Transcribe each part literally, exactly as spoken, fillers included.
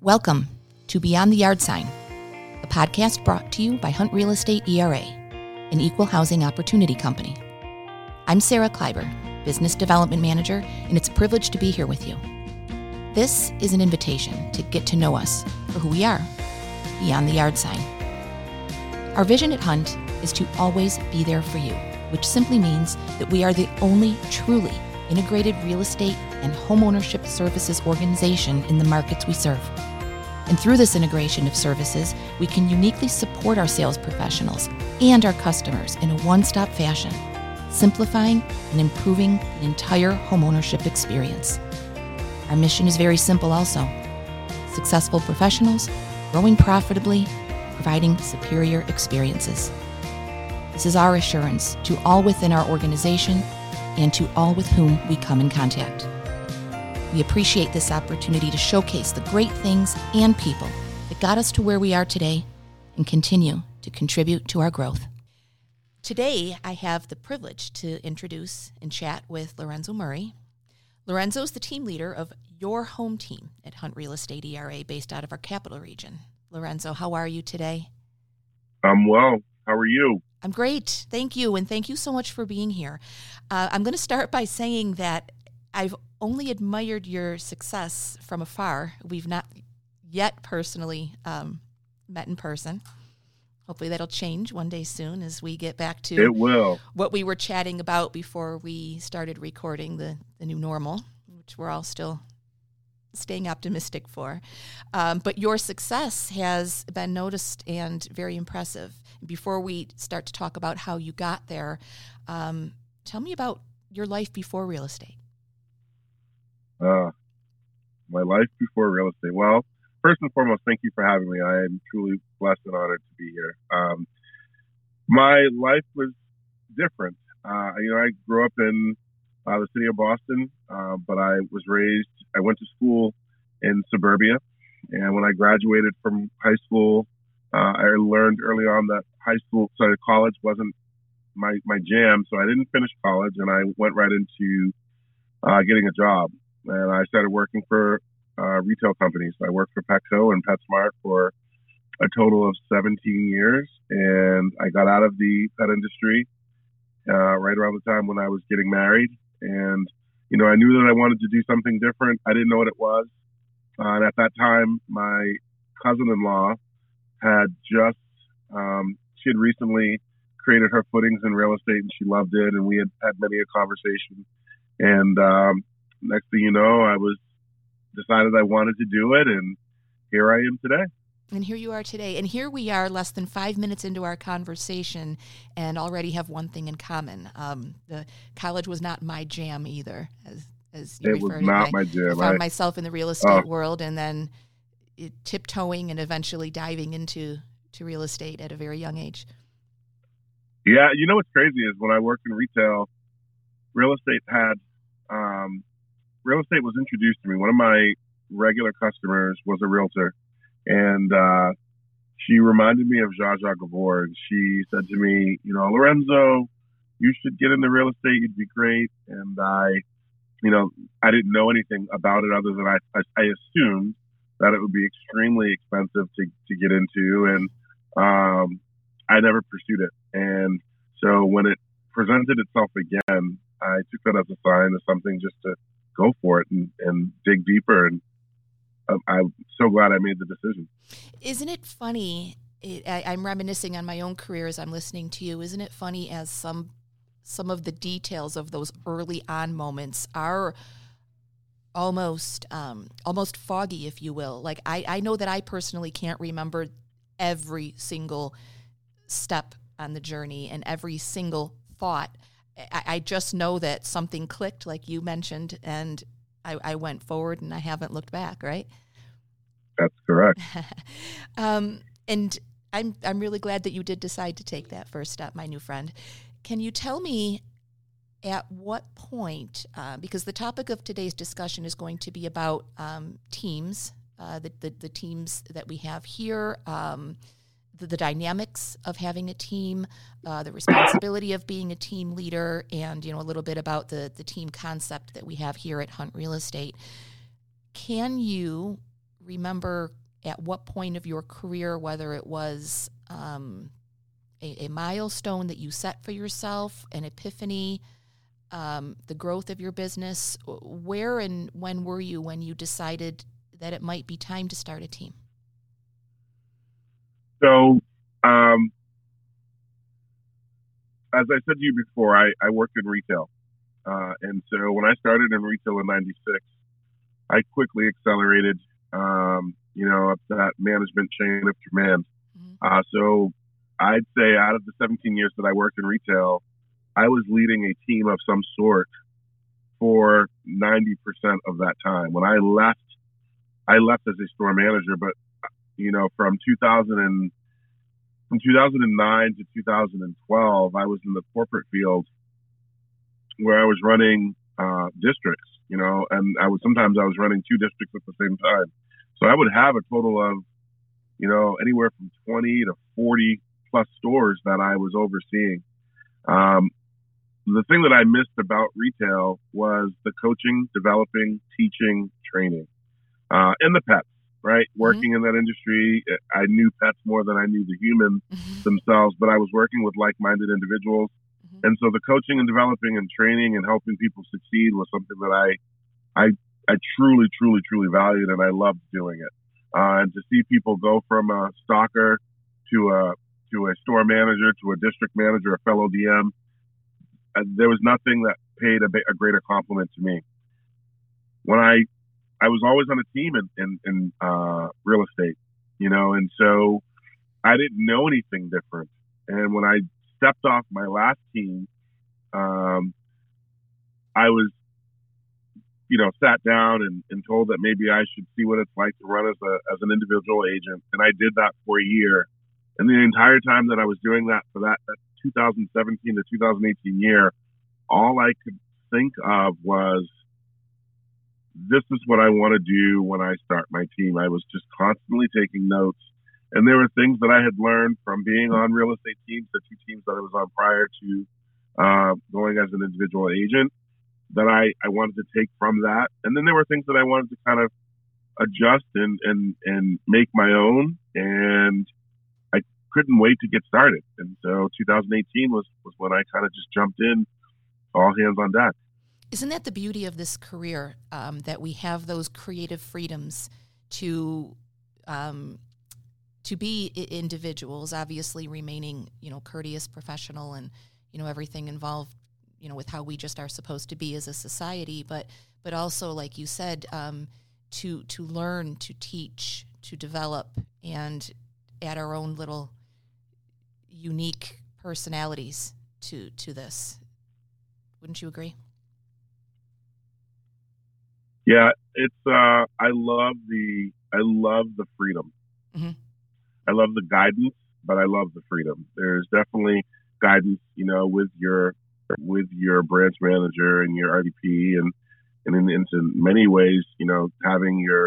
Welcome to Beyond the Yard Sign, a podcast brought to you by Hunt Real Estate E R A, an equal housing opportunity company. I'm Sarah Kleiber, Business Development Manager, and it's a privilege to be here with you. This is an invitation to get to know us for who we are, beyond the yard sign. Our vision at Hunt is to always be there for you, which simply means that we are the only truly integrated real estate and homeownership services organization in the markets we serve. And through this integration of services, we can uniquely support our sales professionals and our customers in a one-stop fashion, simplifying and improving the entire homeownership experience. Our mission is very simple also: successful professionals, growing profitably, providing superior experiences. This is our assurance to all within our organization and to all with whom we come in contact. We appreciate this opportunity to showcase the great things and people that got us to where we are today and continue to contribute to our growth. Today, I have the privilege to introduce and chat with Lorenzo Murray. Lorenzo is the team leader of Your Home Team at Hunt Real Estate E R A, based out of our capital region. Lorenzo, how are you today? I'm well. How are you? I'm great. Thank you. And thank you so much for being here. Uh, I'm going to start by saying that I've only admired your success from afar. We've not yet personally um, met in person. Hopefully that'll change one day soon as we get back to it will. what we were chatting about before we started recording the, the new normal, which we're all still staying optimistic for. Um, but your success has been noticed and very impressive. Before we start to talk about how you got there, um, tell me about your life before real estate. Uh, my life before real estate. Well, first and foremost, thank you for having me. I am truly blessed and honored to be here. Um, my life was different. Uh, you know, I grew up in uh, the city of Boston, uh, but I was raised, I went to school in suburbia. And when I graduated from high school, uh, I learned early on that high school, sorry, college wasn't my, my jam. So I didn't finish college, and I went right into uh, getting a job. And I started working for uh, retail companies. I worked for Petco and PetSmart for a total of seventeen years. And I got out of the pet industry uh, right around the time when I was getting married. And, you know, I knew that I wanted to do something different. I didn't know what it was. Uh, and at that time, my cousin-in-law had just, um, she had recently created her footings in real estate, and she loved it. And we had had many a conversation. And, um, next thing you know, I was decided I wanted to do it, and here I am today. And here you are today. And here we are less than five minutes into our conversation and already have one thing in common. Um, the college was not my jam either, as as you it referred to. It was not I, my jam. I found I, myself in the real estate uh, world, and then it, tiptoeing and eventually diving into to real estate at a very young age. Yeah, you know what's crazy is when I worked in retail, real estate had... Um, Real estate was introduced to me. One of my regular customers was a realtor, and uh, she reminded me of Zsa Zsa Gabor. And she said to me, you know, Lorenzo, you should get into real estate. You'd be great. And I, you know, I didn't know anything about it other than I, I, I assumed that it would be extremely expensive to, to get into. And um, I never pursued it. And so when it presented itself again, I took that as a sign of something just to go for it and, and dig deeper. And um, I'm so glad I made the decision. Isn't it funny? It, I, I'm reminiscing on my own career as I'm listening to you. Isn't it funny as some some of the details of those early on moments are almost um, almost foggy, if you will. Like I, I know that I personally can't remember every single step on the journey and every single thought. I just know that something clicked, like you mentioned, and I, I went forward and I haven't looked back, right? That's correct. um, and I'm I'm really glad that you did decide to take that first step, my new friend. Can you tell me at what point, uh, because the topic of today's discussion is going to be about um, teams, uh, the, the, the teams that we have here, um, the, the dynamics of having a team, uh, the responsibility of being a team leader, and, you know, a little bit about the, the team concept that we have here at Hunt Real Estate. Can you remember at what point of your career, whether it was um, a, a milestone that you set for yourself, an epiphany, um, the growth of your business, where and when were you when you decided that it might be time to start a team? So, um, as I said to you before, I, I worked in retail. Uh, and so when I started in retail in ninety-six, I quickly accelerated, um, you know, up to that management chain of command. Mm-hmm. Uh, so I'd say out of the seventeen years that I worked in retail, I was leading a team of some sort for ninety percent of that time. When I left, I left as a store manager, but, you know, from two thousand and from two thousand nine to two thousand twelve, I was in the corporate field where I was running uh, districts, you know, and I was sometimes I was running two districts at the same time. So I would have a total of, you know, anywhere from twenty to forty plus stores that I was overseeing. Um, the thing that I missed about retail was the coaching, developing, teaching, training, uh, and the pets, right? Mm-hmm. Working in that industry, I knew pets more than I knew the humans mm-hmm. themselves, but I was working with like-minded individuals. Mm-hmm. And so the coaching and developing and training and helping people succeed was something that I, I, I truly, truly, truly valued, and I loved doing it. Uh, and to see people go from a stalker to a, to a store manager, to a district manager, a fellow D M, uh, there was nothing that paid a, a greater compliment to me. When I, I was always on a team in, in, in uh, real estate, you know, and so I didn't know anything different. And when I stepped off my last team, um, I was, you know, sat down and, and told that maybe I should see what it's like to run as a as an individual agent. And I did that for a year. And the entire time that I was doing that for that, that two thousand seventeen to two thousand eighteen year, all I could think of was, this is what I want to do when I start my team. I was just constantly taking notes. And there were things that I had learned from being on real estate teams, the two teams that I was on prior to uh, going as an individual agent, that I, I wanted to take from that. And then there were things that I wanted to kind of adjust and, and, and make my own. And I couldn't wait to get started. And so two thousand eighteen was, was when I kind of just jumped in, all hands on deck. Isn't that the beauty of this career, um, that we have those creative freedoms to um, to be I- individuals, obviously remaining, you know, courteous, professional, and, you know, everything involved, you know, with how we just are supposed to be as a society, but but also, like you said, um, to to learn, to teach, to develop, and add our own little unique personalities to to this. Wouldn't you agree? Yeah, it's, uh, I love the, I love the freedom. Mm-hmm. I love the guidance, but I love the freedom. There's definitely guidance, you know, with your, with your branch manager and your R D P, and, and in, in many ways, you know, having your,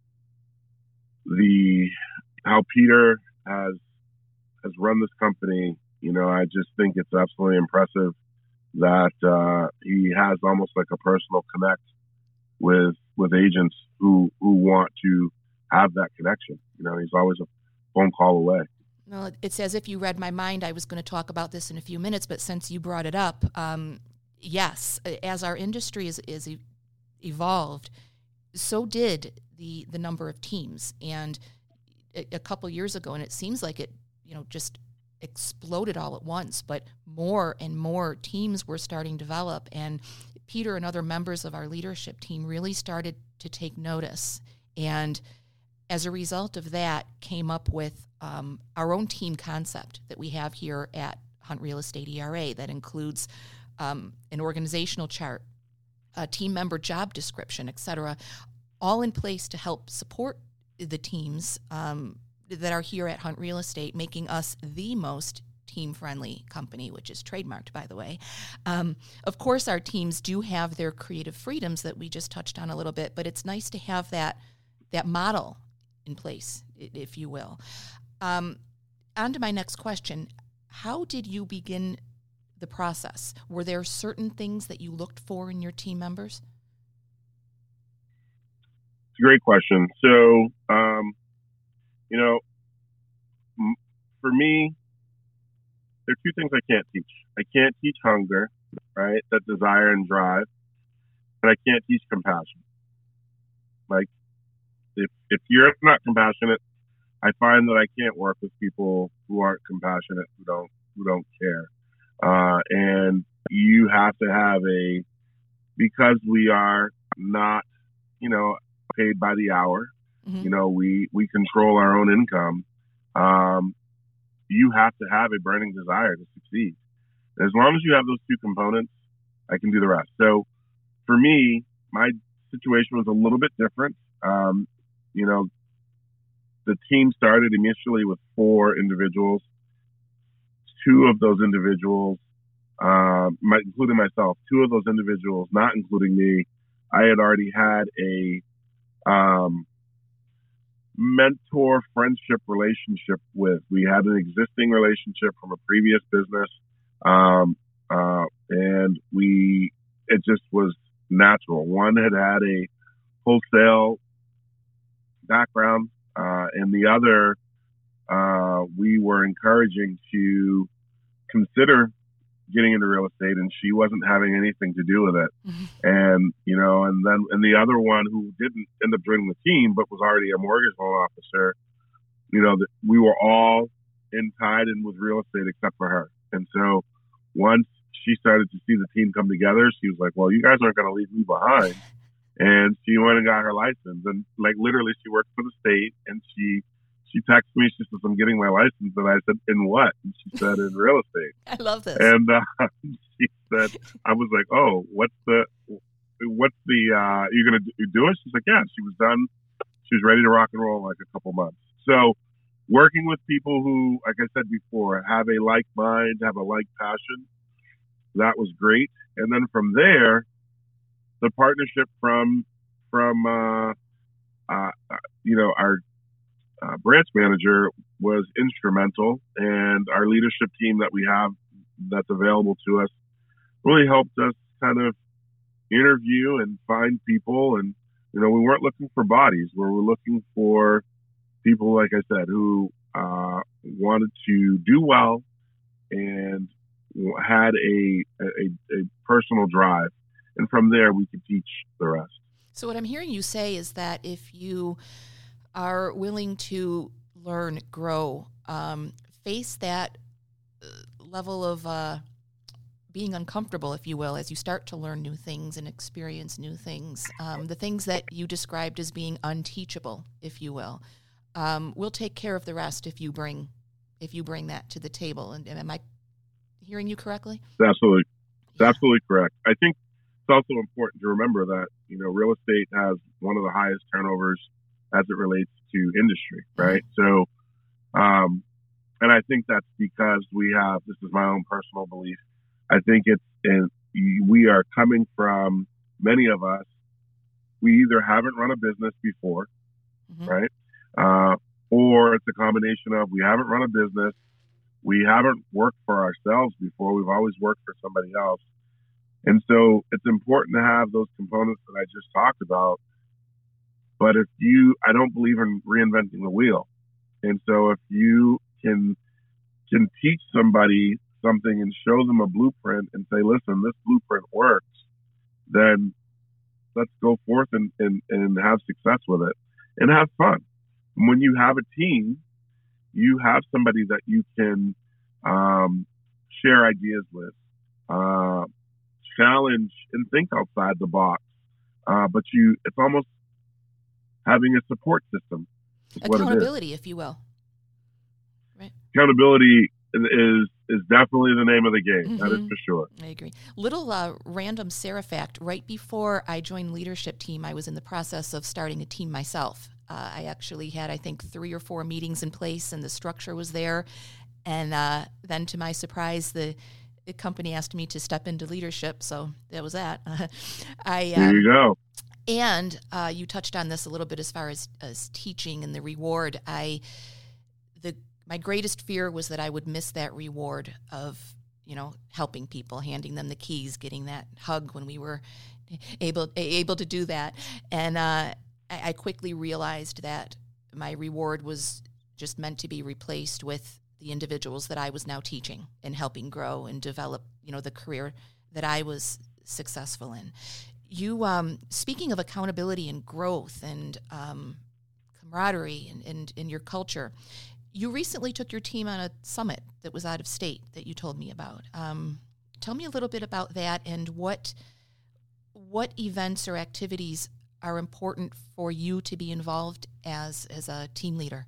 the, how Peter has, has run this company, you know, I just think it's absolutely impressive that, uh, he has almost like a personal connect with with agents who who want to have that connection. You know, he's always a phone call away. Well, it's as if you read my mind. I was going to talk about this in a few minutes, but since you brought it up, um, yes, as our industry is, is evolved, so did the the number of teams. And a, a couple years ago, and it seems like it, you know, just exploded all at once, but more and more teams were starting to develop, and Peter and other members of our leadership team really started to take notice. And as a result of that, came up with um, our own team concept that we have here at Hunt Real Estate E R A that includes um, an organizational chart, a team member job description, et cetera, all in place to help support the teams um, that are here at Hunt Real Estate, making us the most team-friendly company, which is trademarked, by the way. Um, of course, our teams do have their creative freedoms that we just touched on a little bit, but it's nice to have that that model in place, if you will. Um, on to my next question. How did you begin the process? Were there certain things that you looked for in your team members? a great question. So, um, you know, m- for me, there are two things I can't teach. I can't teach hunger, right? That desire and drive. And I can't teach compassion. Like, if if you're not compassionate, I find that I can't work with people who aren't compassionate, who don't who don't care. Uh, and you have to have a, because we are not, you know, paid by the hour. Mm-hmm. You know, we we control our own income. Um, you have to have a burning desire to succeed. As long as you have those two components, I can do the rest. So for me, my situation was a little bit different. Um, you know, the team started initially with four individuals. Two of those individuals, uh, my, including myself, two of those individuals, not including me, I had already had a um, mentor friendship relationship with. We had an existing relationship from a previous business, um, uh, and we it just was natural. One had had a wholesale background, uh, and the other, uh, we were encouraging to consider getting into real estate, and she wasn't having anything to do with it. Mm-hmm. And, you know, and then, and the other one who didn't end up joining the team, but was already a mortgage loan officer, you know, that we were all in tied in with real estate except for her. And so once she started to see the team come together, she was like, well, you guys aren't going to leave me behind. And she went and got her license. And like literally she worked for the state, and she, she texted me, she says, I'm getting my license. And I said, in what? And she said, in real estate. I love this. And uh, she said, I was like, oh, what's the, what's the, uh, you're going to do it? She's like, yeah. She was done. She was ready to rock and roll in like a couple months. So working with people who, like I said before, have a like mind, have a like passion, that was great. And then from there, the partnership from, from, uh, uh, you know, our, Uh, branch manager was instrumental, and our leadership team that we have that's available to us really helped us kind of interview and find people. And, you know, we weren't looking for bodies. We were looking for people, like I said, who uh, wanted to do well and had a, a, a personal drive. And from there, we could teach the rest. So what I'm hearing you say is that if you are willing to learn, grow, um, face that level of uh, being uncomfortable, if you will, as you start to learn new things and experience new things, um, the things that you described as being unteachable, if you will, um, we'll take care of the rest if you bring if you bring that to the table. And, and am I hearing you correctly? Absolutely. It's yeah. absolutely correct. I think it's also important to remember that, you know, real estate has one of the highest turnovers as it relates to industry, right? Mm-hmm. So, um, and I think that's because we have, this is my own personal belief, I think it's, and we are coming from, many of us, we either haven't run a business before, mm-hmm. right? Uh, or it's a combination of we haven't run a business, we haven't worked for ourselves before, we've always worked for somebody else. And so it's important to have those components that I just talked about. But if you, I don't believe in reinventing the wheel. And so if you can, can teach somebody something and show them a blueprint and say, listen, this blueprint works, then let's go forth and, and, and have success with it and have fun. When you have a team, you have somebody that you can um, share ideas with, uh, challenge and think outside the box. Uh, but you, it's almost having a support system. Accountability, if you will. Right. Accountability is is definitely the name of the game. Mm-hmm. That is for sure. I agree. Little uh, random Sarah fact. Right before I joined leadership team, I was in the process of starting a team myself. Uh, I actually had, I think, three or four meetings in place, and the structure was there. And uh, then, to my surprise, the, the company asked me to step into leadership. So that was that. Uh, I um, there you go. And uh, you touched on this a little bit as far as, as teaching and the reward. I, the my greatest fear was that I would miss that reward of, you know, helping people, handing them the keys, getting that hug when we were able able to do that. And uh, I, I quickly realized that my reward was just meant to be replaced with the individuals that I was now teaching and helping grow and develop, you know, the career that I was successful in. You, um, speaking of accountability and growth and um, camaraderie and, and, and your culture, you recently took your team on a summit that was out of state that you told me about. Um, tell me a little bit about that and what what events or activities are important for you to be involved as as a team leader.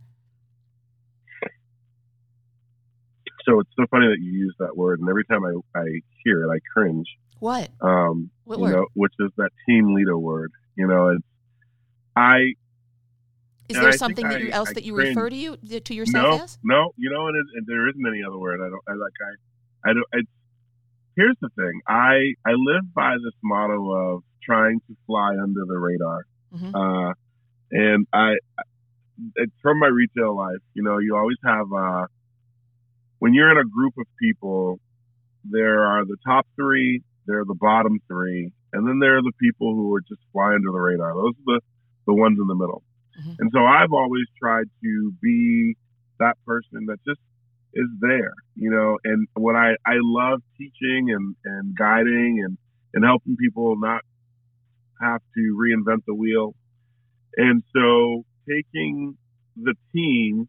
So it's so funny that you use that word, and every time I, I hear it, I cringe. What? Um, what you word? know, which is that team leader word. You know, it's I. Is there I something that you, I, else I that you cringe. refer to you to yourself no, as? No, you know, and, it, and there isn't any other word. I don't. I like. I. I don't. It's. Here's the thing. I I live by this motto of trying to fly under the radar, Mm-hmm. uh, and I. It's from my retail life. You know, you always have. Uh, when you're in a group of people, there are the top three, there are the bottom three, and then there are the people who are just fly under the radar. Those are the the ones in the middle. Mm-hmm. And so I've always tried to be that person that just is there, you know, and what I, I love teaching and, and guiding and, and helping people not have to reinvent the wheel. And so taking the team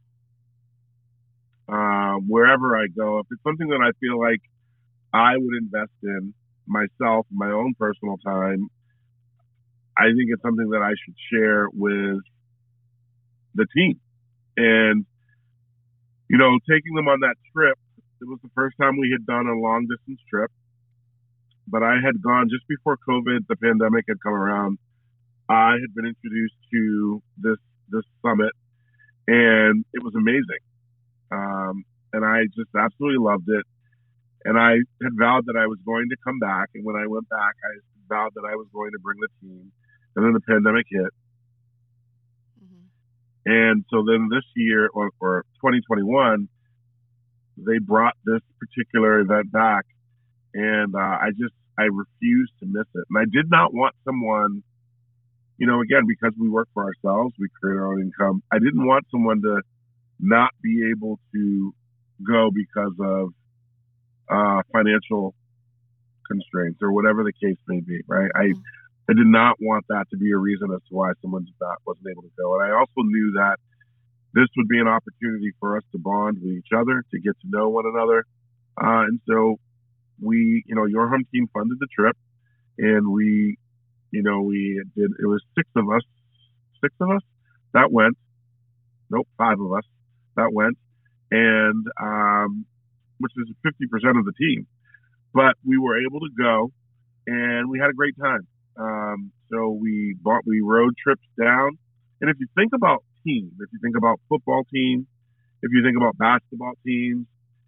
uh, wherever I go, if it's something that I feel like I would invest in myself, my own personal time, I think it's something that I should share with the team. And, you know, taking them on that trip, it was the first time we had done a long distance trip, but I had gone just before COVID, the pandemic had come around. I had been introduced to this, this summit, and it was amazing. Um, and I just absolutely loved it. And I had vowed that I was going to come back. And when I went back, I vowed that I was going to bring the team. And then the pandemic hit. Mm-hmm. And so then this year, or, or twenty twenty-one, they brought this particular event back. And uh, I just, I refused to miss it. And I did not want someone, you know, again, because we work for ourselves, we create our own income. I didn't want someone to not be able to go because of uh, financial constraints or whatever the case may be, right? Mm-hmm. I, I did not want that to be a reason as to why someone just not, wasn't able to go. And I also knew that this would be an opportunity for us to bond with each other, to get to know one another. Uh, and so we, you know, Your Home Team funded the trip, and we, you know, we did, it was six of us, six of us that went. Nope, five of us that went. And, um, which is fifty percent of the team. But we were able to go, and we had a great time. Um, so we bought, we road trips down. And if you think about teams, if you think about football teams, if you think about basketball teams,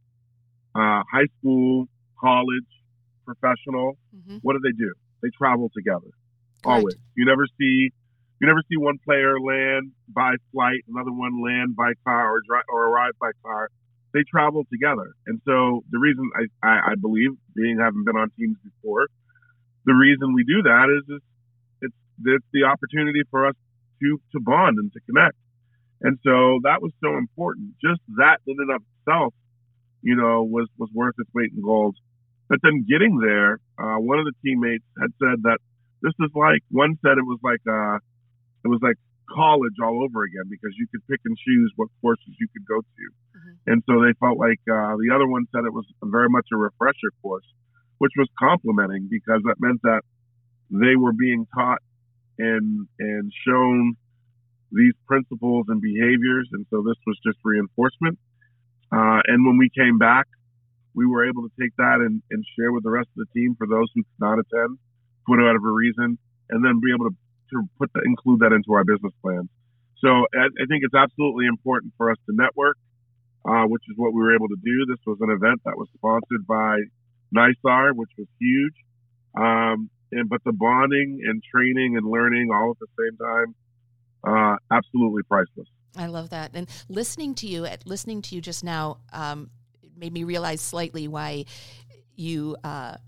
uh, high school, college, professional, mm-hmm. what do they do? They travel together. Correct. Always. You never see, you never see one player land by flight, another one land by car or drive or arrive by car. They travel together. And so the reason I, I, I believe, being having been on teams before, the reason we do that is it's, it's, it's the opportunity for us to, to bond and to connect. And so that was so important. Just that in and of itself, you know, was, was worth its weight in gold. But then getting there, uh, one of the teammates had said that this is like, one said it was like, uh, it was like college all over again, because you could pick and choose what courses you could go to. Mm-hmm. And so they felt like, uh, the other one said it was very much a refresher course, which was complimenting, because that meant that they were being taught and, and shown these principles and behaviors. And so this was just reinforcement. Uh, and when we came back, we were able to take that and, and share with the rest of the team for those who could not attend for whatever reason, and then be able to to put the, include that into our business plans. So I, I think it's absolutely important for us to network, uh, which is what we were able to do. This was an event that was sponsored by NYSAR, which was huge. Um, and, but the bonding and training and learning all at the same time, uh, absolutely priceless. I love that. And listening to you, at listening to you just now, um, made me realize slightly why you, uh,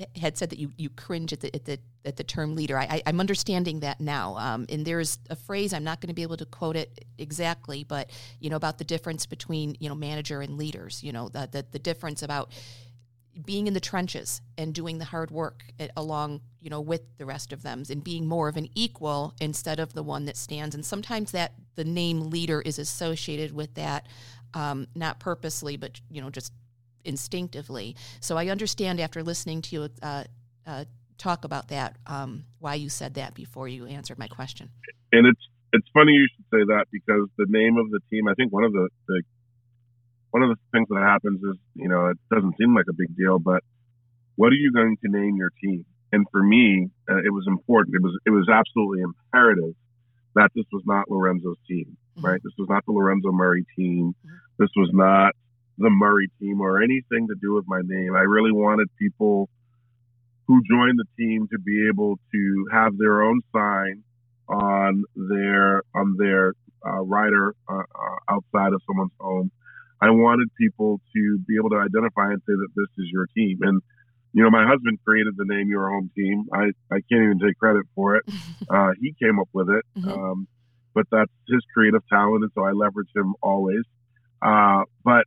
had said that you, you cringe at the at the at the term leader. I, I, I'm understanding that now. Um, and there's a phrase, I'm not going to be able to quote it exactly, but you know, about the difference between, you know, manager and leaders. You know, the the, the difference about being in the trenches and doing the hard work along, you know, with the rest of them, and being more of an equal instead of the one that stands. And sometimes that the name leader is associated with that, um, not purposely, but, you know, just instinctively. So I understand after listening to you uh, uh, talk about that, um, why you said that before you answered my question. And it's it's funny you should say that, because the name of the team, I think one of the, the one of the things that happens is, you know, it doesn't seem like a big deal, but what are you going to name your team? And for me, uh, it was important. It was it was absolutely imperative that this was not Lorenzo's team, mm-hmm. right? This was not the Lorenzo Murray team. Mm-hmm. This was not the Murray team or anything to do with my name. I really wanted people who joined the team to be able to have their own sign on their on their uh, rider uh, uh, outside of someone's home. I wanted people to be able to identify and say that this is your team. And, you know, my husband created the name Your Home Team. I, I can't even take credit for it. Uh, he came up with it. Mm-hmm. Um, but that's his creative talent, and so I leverage him always. Uh, but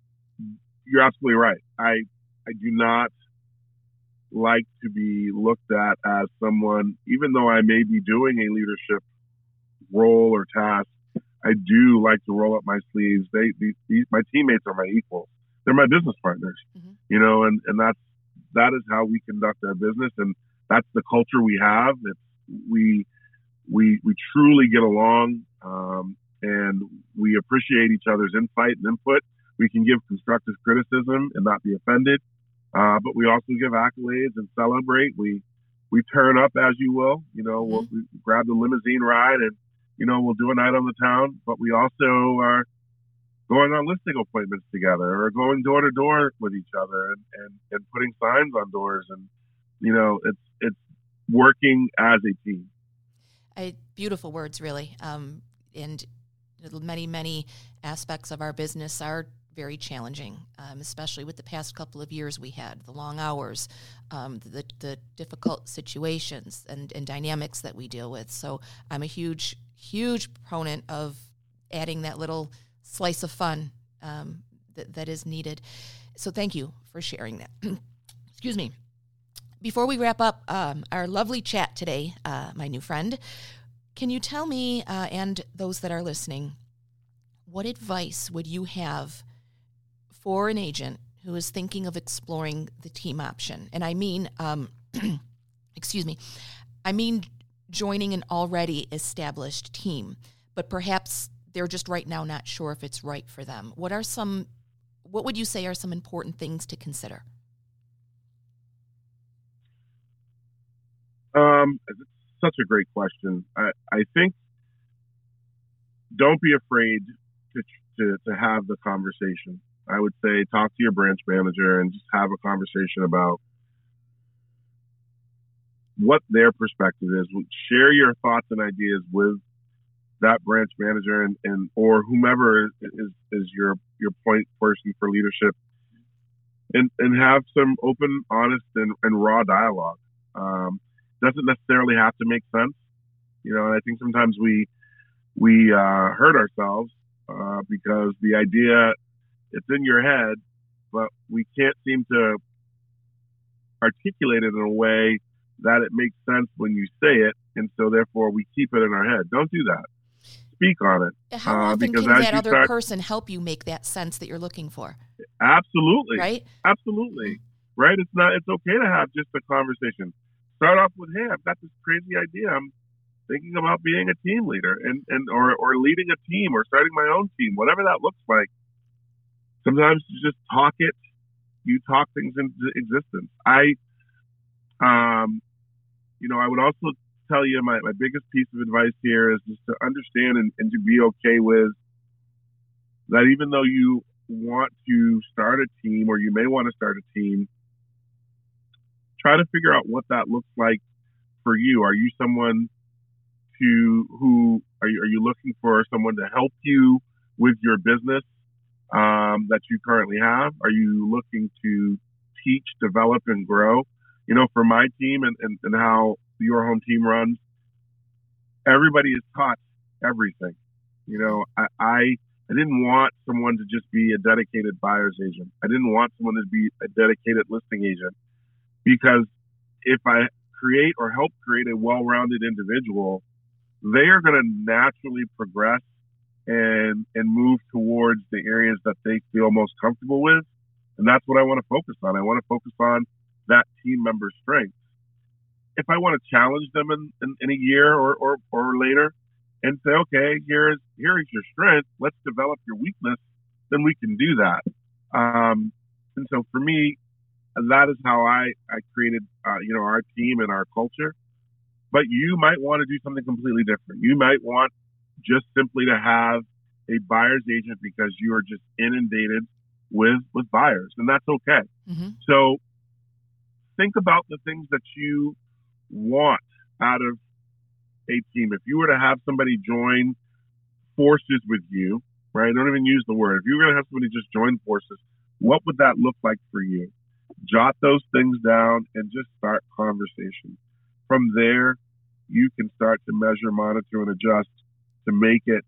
you're absolutely right. I I do not like to be looked at as someone, even though I may be doing a leadership role or task, I do like to roll up my sleeves. They, these, these, my teammates are my equals. They're my business partners, mm-hmm. you know, and, and that's, that is how we conduct our business. And that's the culture we have. It's, we, we, we truly get along, um, and we appreciate each other's insight and input. We can give constructive criticism and not be offended. Uh, but we also give accolades and celebrate. We, we turn up, as you will, you know, mm-hmm. we'll, we grab the limousine ride and, you know, we'll do a night on the town, but we also are going on listing appointments together or going door to door with each other and, and, and putting signs on doors. And, you know, it's, it's working as a team. I, beautiful words, really. Um, and many, many aspects of our business are very challenging, um, especially with the past couple of years we had, the long hours, um, the, the difficult situations and, and dynamics that we deal with. So I'm a huge, huge proponent of adding that little slice of fun um, that, that is needed. So thank you for sharing that. Excuse me. Before we wrap up um, our lovely chat today, uh, my new friend, can you tell me uh, and those that are listening, what advice would you have for an agent who is thinking of exploring the team option? And I mean, um, excuse me, I mean joining an already established team, but perhaps they're just right now not sure if it's right for them. What are some, what would you say are some important things to consider? Um, it's such a great question. I, I think don't be afraid to, to, to have the conversation. I would say talk to your branch manager and just have a conversation about what their perspective is. Share your thoughts and ideas with that branch manager and, and or whomever is, is, is your, your point person for leadership, and, and have some open, honest, and, and raw dialogue. Um, doesn't necessarily have to make sense. You know, and I think sometimes we, we uh, hurt ourselves uh, because the idea, it's in your head, but we can't seem to articulate it in a way that it makes sense when you say it, and so therefore we keep it in our head. Don't do that. Speak on it. How uh, often can that other start, person help you make that sense that you're looking for? Absolutely. Right? Absolutely. Mm-hmm. Right? It's not. It's okay to have just a conversation. Start off with, hey, I've got this crazy idea. I'm thinking about being a team leader and, and or, or leading a team or starting my own team, whatever that looks like. Sometimes you just talk it. You talk things into existence. I, um, you know, I would also tell you my, my biggest piece of advice here is just to understand and, and to be okay with that even though you want to start a team or you may want to start a team, try to figure out what that looks like for you. Are you someone to who are you, are you looking for someone to help you with your business um, that you currently have? Are you looking to teach, develop, and grow? you know, for my team and, and, and how your home team runs, everybody is taught everything. You know, I, I I didn't want someone to just be a dedicated buyer's agent. I didn't want someone to be a dedicated listing agent, because if I create or help create a well-rounded individual, they are going to naturally progress and and move towards the areas that they feel most comfortable with. And that's what I want to focus on. I want to focus on that team member's strengths. If I want to challenge them in, in, in a year or, or, or later and say, okay, here's, here is your strength, let's develop your weakness, then we can do that. Um, and so for me, that is how I, I created, uh, you know, our team and our culture. But you might want to do something completely different. You might want just simply to have a buyer's agent because you are just inundated with, with buyers, and that's okay. Mm-hmm. So think about the things that you want out of a team. If you were to have somebody join forces with you, right? Don't even use the word. If you were going to have somebody just join forces, what would that look like for you? Jot those things down and just start conversation. From there, you can start to measure, monitor, and adjust to make it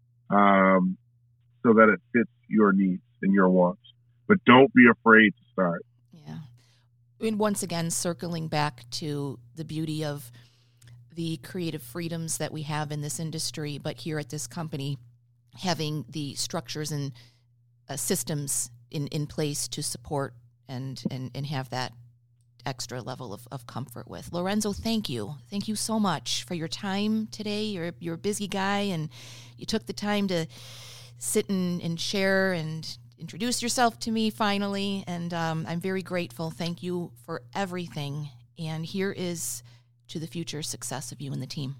um, so that it fits your needs and your wants. But don't be afraid to start. Yeah. And once again, circling back to the beauty of the creative freedoms that we have in this industry, but here at this company, having the structures and uh, systems in, in place to support and, and, and have that extra level of, of comfort with. Lorenzo, thank you. Thank you so much for your time today. You're, you're a busy guy, and you took the time to sit and, and share and introduce yourself to me finally, and um, I'm very grateful. Thank you for everything, and here is to the future success of you and the team.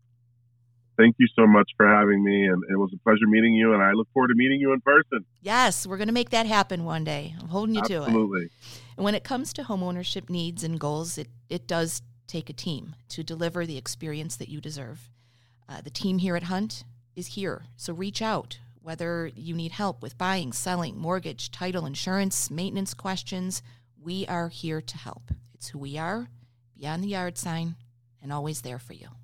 Thank you so much for having me, and it was a pleasure meeting you, and I look forward to meeting you in person. Yes, we're going to make that happen one day. I'm holding you Absolutely. to it. Absolutely. And when it comes to homeownership needs and goals, it, it does take a team to deliver the experience that you deserve. Uh, the team here at Hunt is here, so reach out. Whether you need help with buying, selling, mortgage, title, insurance, maintenance questions, we are here to help. It's who we are, beyond the yard sign, and always there for you.